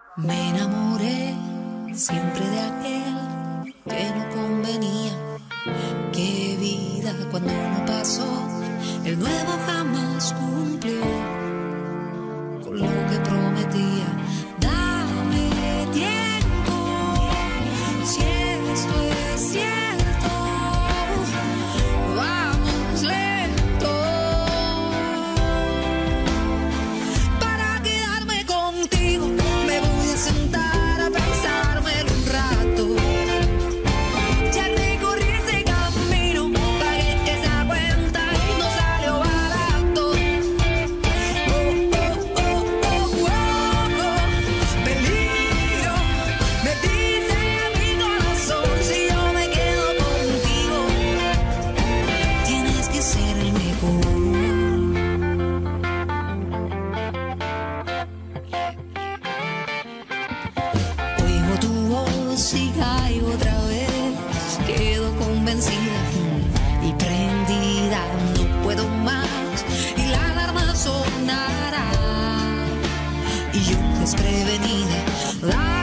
Me enamoré siempre de aquel que no convenía. Qué vida cuando no pasó, el nuevo jamás cumplió con lo que prometía. Dame tiempo, si esto es cierto, vamos lento para quedarme contigo. Me voy a sentar a pensármelo un rato. Ya recorrí ese camino, pagué esa cuenta y no salió barato. Oh, oh, oh, oh, oh, oh. Peligro, me dice mi corazón, si yo me quedo contigo, tienes que ser el mejor. Oigo tu voz y caigo otra vez, quedo convencida y prendida, no puedo más y la alarma sonará y yo desprevenida.